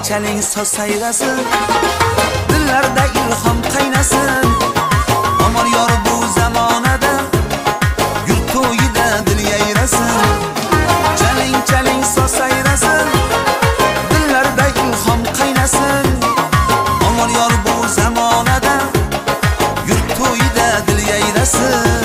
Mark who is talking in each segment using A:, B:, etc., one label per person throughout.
A: chaling soz sayrasin, dillarda ilhom qaynasin. Amor yor bu zamonada, yurt to'yida dil yayrasin. Chaling soz sayrasin, dillarda ilhom qaynasin. Amor yor bu zamonada, yurt to'yida dil yayrasin.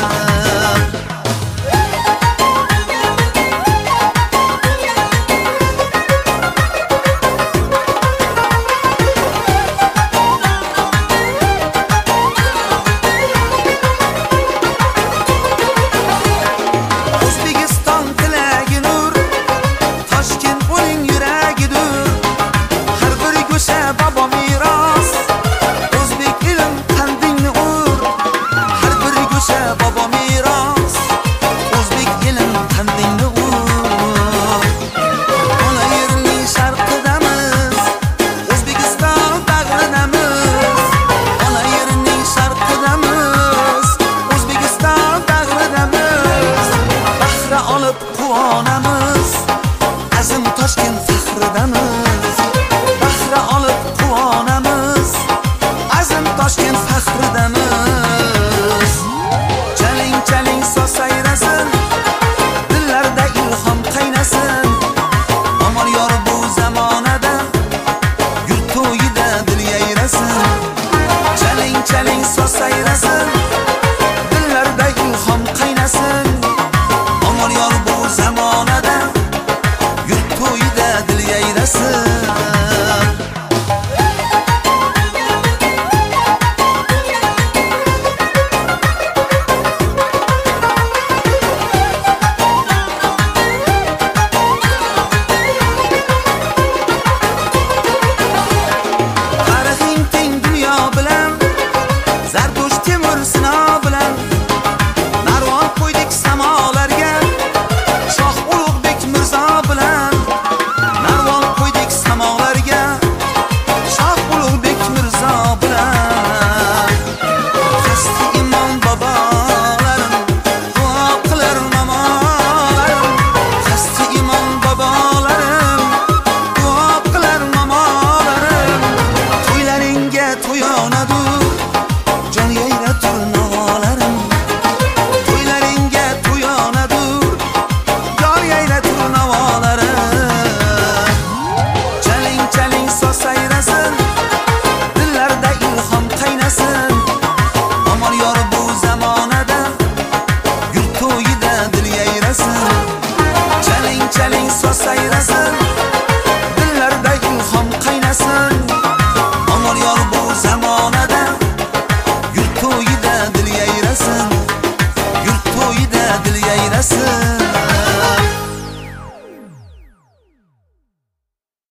A: Quvonamiz, azim Toshkent faxridamiz. Bahra olib quvonamiz, azim Toshkent faxridamiz. Chaling soz sayrasin, dillarda ilhom qaynasin. Amor yor bu zamonada, yurt to'yida dil yayrasin. Chaling soz sayrasin, dillarda ilhom qaynasin. Amor yor bu zamonada, yurt to'yida dil yayrasin. Tarixing teng dunyo bilan, Zardo'sh Temur Sino bilan narvon qo'ydik samolarga. Shoh Ulug'bek Mirzo bilan narvon qo'ydik samolarga. Shoh Ulug'bek Mirzo bilan Xasti imom bobolarim duo qilar mamolarim. Xasti imom bobolarim duo qilar mamolarim. To'ylaringga to'yonadur, jon yayratur nolarim. To'ylaringga to'yonadur, jon yayratur navolarim. Chaling soz sayrasin, dillarda ilhom qaynasin. Amor yor bu zamonada, yurt to'yida dil yayrasin. Chaling soz sayrasin, dillarda ilhom qaynasin. Amor yor bu zamonada, yurt to'yida dil yayrasin. Yurt to'yida dil yayrasin.